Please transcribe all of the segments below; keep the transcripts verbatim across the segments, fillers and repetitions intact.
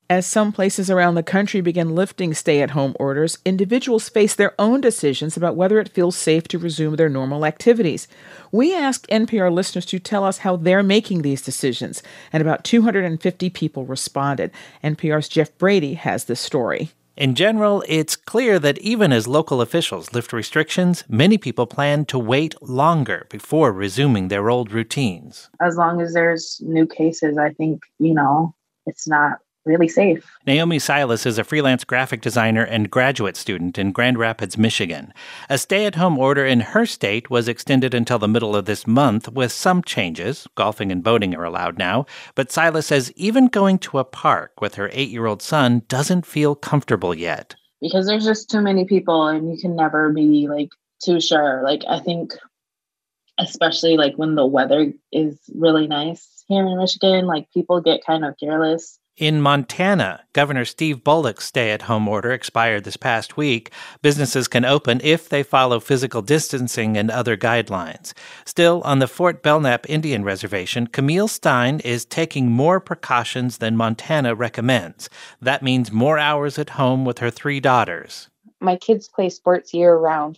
As some places around the country begin lifting stay-at-home orders, individuals face their own decisions about whether it feels safe to resume their normal activities. We asked N P R listeners to tell us how they're making these decisions, and about two hundred fifty people responded. N P R's Jeff Brady has this story. In general, it's clear that even as local officials lift restrictions, many people plan to wait longer before resuming their old routines. As long as there's new cases, I think, you know, it's not really safe. Naomi Silas is a freelance graphic designer and graduate student in Grand Rapids, Michigan. A stay-at-home order in her state was extended until the middle of this month with some changes. Golfing and boating are allowed now. But Silas says even going to a park with her eight-year-old son doesn't feel comfortable yet. Because there's just too many people and you can never be, like, too sure. Like, I think especially, like, when the weather is really nice here in Michigan, like, people get kind of careless. In Montana, Governor Steve Bullock's stay-at-home order expired this past week. Businesses can open if they follow physical distancing and other guidelines. Still, on the Fort Belknap Indian Reservation, Camille Stein is taking more precautions than Montana recommends. That means more hours at home with her three daughters. My kids play sports year-round,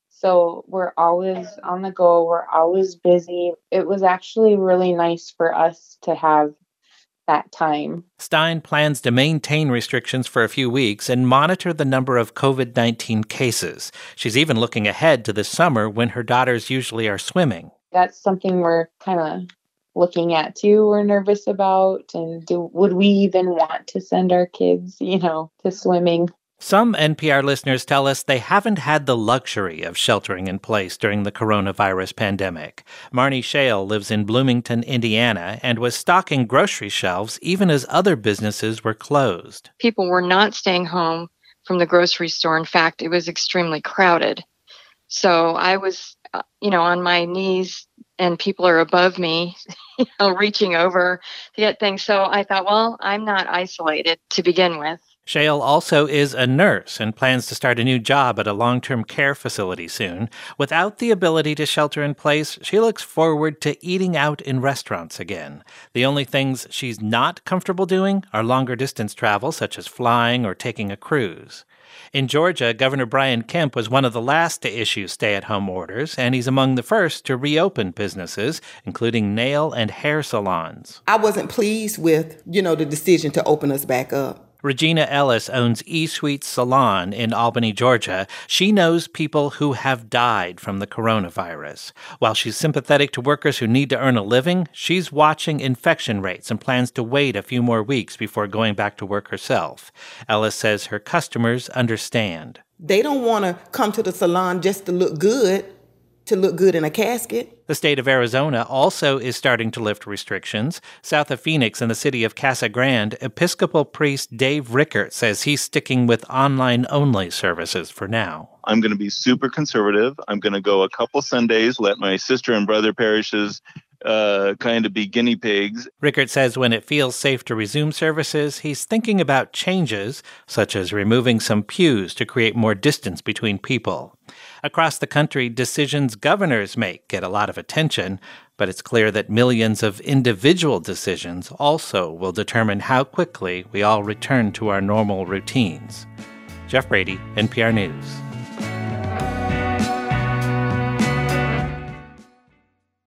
so we're always on the go. We're always busy. It was actually really nice for us to have that time. Stein plans to maintain restrictions for a few weeks and monitor the number of covid nineteen cases. She's even looking ahead to the summer when her daughters usually are swimming. That's something we're kind of looking at too. We're nervous about, and do, would we even want to send our kids, you know, to swimming? Some N P R listeners tell us they haven't had the luxury of sheltering in place during the coronavirus pandemic. Marnie Shale lives in Bloomington, Indiana, and was stocking grocery shelves even as other businesses were closed. People were not staying home from the grocery store. In fact, it was extremely crowded. So I was, you know, on my knees and people are above me, you know, reaching over to get things. So I thought, well, I'm not isolated to begin with. Shale also is a nurse and plans to start a new job at a long-term care facility soon. Without the ability to shelter in place, she looks forward to eating out in restaurants again. The only things she's not comfortable doing are longer distance travel, such as flying or taking a cruise. In Georgia, Governor Brian Kemp was one of the last to issue stay-at-home orders, and he's among the first to reopen businesses, including nail and hair salons. I wasn't pleased with, you know, the decision to open us back up. Regina Ellis owns E-Suite Salon in Albany, Georgia. She knows people who have died from the coronavirus. While she's sympathetic to workers who need to earn a living, she's watching infection rates and plans to wait a few more weeks before going back to work herself. Ellis says her customers understand. They don't want to come to the salon just to look good, to look good in a casket. The state of Arizona also is starting to lift restrictions. South of Phoenix in the city of Casa Grande, Episcopal priest Dave Rickert says he's sticking with online-only services for now. I'm going to be super conservative. I'm going to go a couple Sundays, let my sister and brother parishes uh, kind of be guinea pigs. Rickert says when it feels safe to resume services, he's thinking about changes, such as removing some pews to create more distance between people. Across the country, decisions governors make get a lot of attention, but it's clear that millions of individual decisions also will determine how quickly we all return to our normal routines. Jeff Brady, N P R News.